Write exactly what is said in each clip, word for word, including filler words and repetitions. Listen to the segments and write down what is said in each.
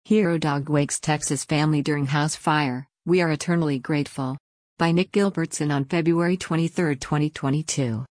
Hero dog wakes Texas family during house fire, we are eternally grateful. By Nick Gilbertson on February twenty-third, twenty twenty-two.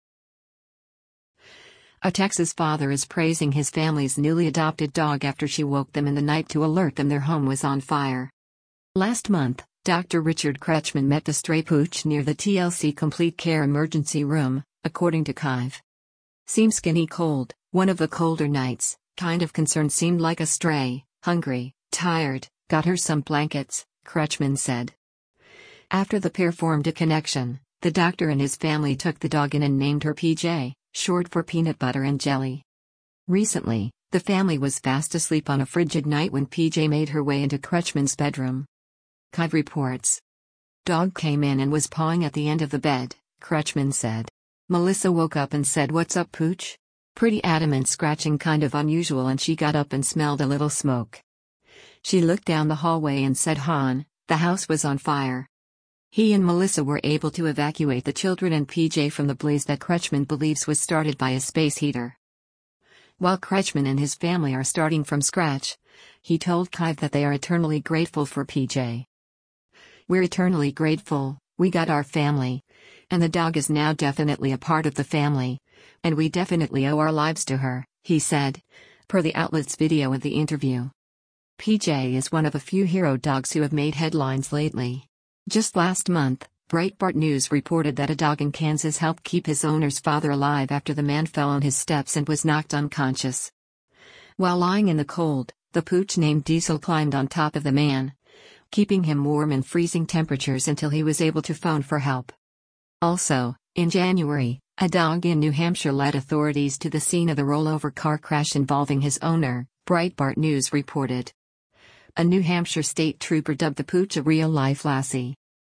A Texas father is praising his family's newly adopted dog after she woke them in the night to alert them their home was on fire. Last month, Doctor Richard Kretschmann met the stray pooch near the T L C Complete Care emergency room, according to Kive. Seemed skinny cold, one of the colder nights, kind of concerned, seemed like a stray, hungry, tired, got her some blankets, Kretschmann said. After the pair formed a connection, the doctor and his family took the dog in and named her P J, short for peanut butter and jelly. Recently, the family was fast asleep on a frigid night when P J made her way into Kretschmann's bedroom. Kive reports. Dog came in and was pawing at the end of the bed, Kretschmann said. Melissa woke up and said, "What's up, Pooch?" Pretty adamant, scratching kind of unusual, and she got up and smelled a little smoke. She looked down the hallway and said, "Han, the house was on fire." He and Melissa were able to evacuate the children and P J from the blaze that Kretschmann believes was started by a space heater. While Kretschmann and his family are starting from scratch, he told Kive that they are eternally grateful for P J. "We're eternally grateful, we got our family. And the dog is now definitely a part of the family. And we definitely owe our lives to her," he said, per the outlet's video of the interview. P J is one of a few hero dogs who have made headlines lately. Just last month, Breitbart News reported that a dog in Kansas helped keep his owner's father alive after the man fell on his steps and was knocked unconscious. While lying in the cold, the pooch named Diesel climbed on top of the man, keeping him warm in freezing temperatures until he was able to phone for help. Also, in January, a dog in New Hampshire led authorities to the scene of the rollover car crash involving his owner, Breitbart News reported. A New Hampshire state trooper dubbed the pooch a real-life lassie.